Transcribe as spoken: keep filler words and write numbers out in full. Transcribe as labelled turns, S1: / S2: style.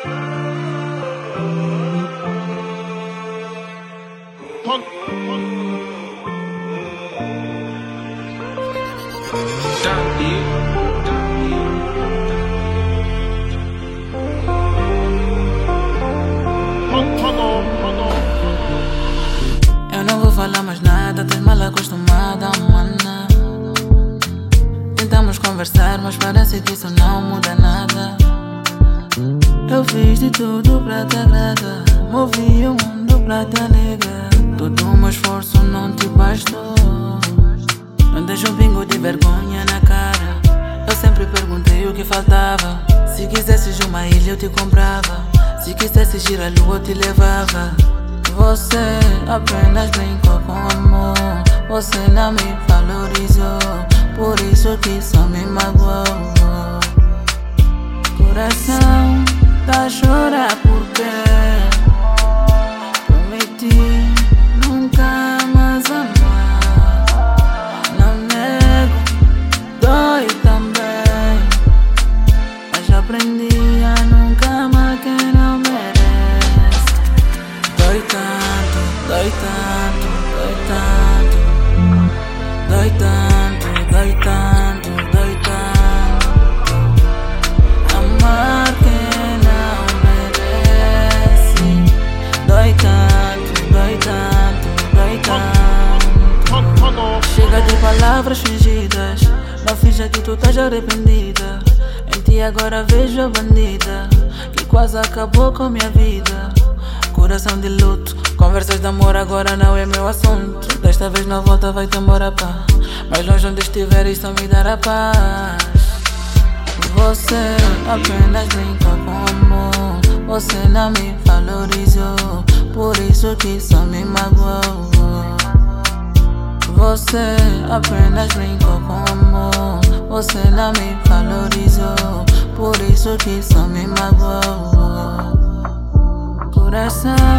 S1: Eu não vou falar mais nada, tens mal acostumada, mana. Tentamos conversar, mas parece que isso não muda nada. Eu fiz de tudo pra te agradar, movi o mundo pra te alegrar. Todo o meu esforço não te bastou. Não deixa um pingo de vergonha na cara. Eu sempre perguntei o que faltava. Se quisesses uma ilha eu te comprava. Se quisesses ir à lua eu te levava. Você apenas brincou com amor. Você não me valorizou, por isso que só me magoou. Coração tá a chorar porque prometi nunca mais amar. Não nego, dói também, mas aprendi a nunca amar quem não merece. Dói tanto, dói tanto, dói tanto. Dói tanto, dói tanto, dói tanto. Amar quem não merece. Dói tanto, dói tanto, dói tanto. Chega de palavras fingidas. Não finja que tu estás arrependida. Em ti agora vejo a bandida que quase acabou com minha vida. Coração de luto, conversas de amor agora não é meu assunto. Desta vez na volta vai-te embora, pá. Mas longe onde estiver isso me dará paz. Você apenas brincou com amor. Você não me valorizou, por isso que só me magoou. Você apenas brincou com amor. Você não me valorizou, por isso que só me magoou. Coração